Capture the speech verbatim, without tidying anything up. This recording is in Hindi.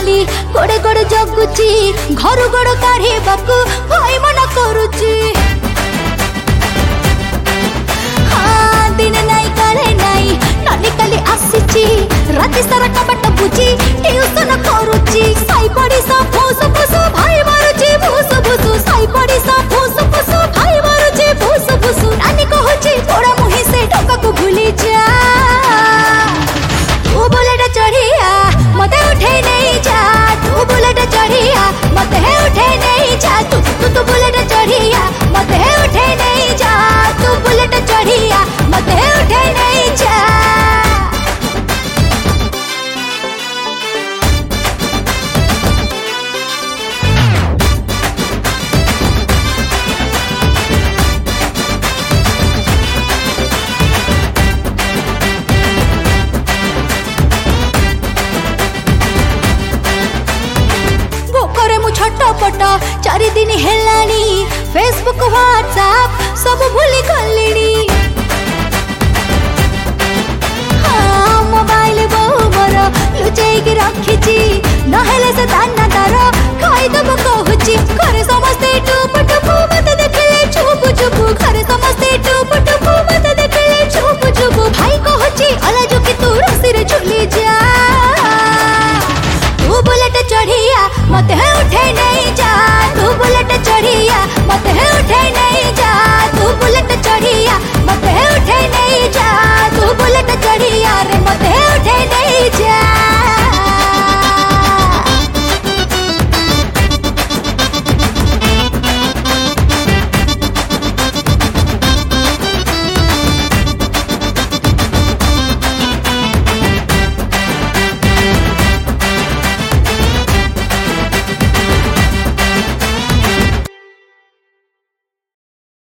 खाली गोड़े गोड़े जगुची घर गोड़ काढ़ी बाकू भाई मन करुची हाँ दिन नाई काले नाई नानी काली आसीची राति सारा कबाट बुझी ट्यूशन करुची साई पड़ी सा फूस फूस भाई मारुची भूस भूस साई पड़ी सा फूस फूस भाई मारुची भूस भूस नानी कहूची थोड़ा मुही से टका को भूली जा तू बुलेट चढ़िया मते उठे नहीं जा तू बुलेट चढ़िया मते उठे नहीं जा तू तू तू बुलेट चढ़िया मते उठे नहीं जा तू बुलेट चढ़िया मते उठे नहीं जा छटपट चारि दिन हेलानी फेसबुक व्हाट्सएप सब भूली गलिनी हाँ मोबाइल बहु मोर लुचेई रखिची नहेले से दाना तार खाईदब कहूची घरे समस्ते टुप टुप मत देखले चुप चुप घरे समस्ते टुप टुप मत देखले चुप चुप भाई कहूची अला जो कि तू रसी रे झूली जा तू बुलेट चढ़िया मते उठे नहीं जा तू बुलेट चढ़िया मते उठे नहीं जा तू बुलेट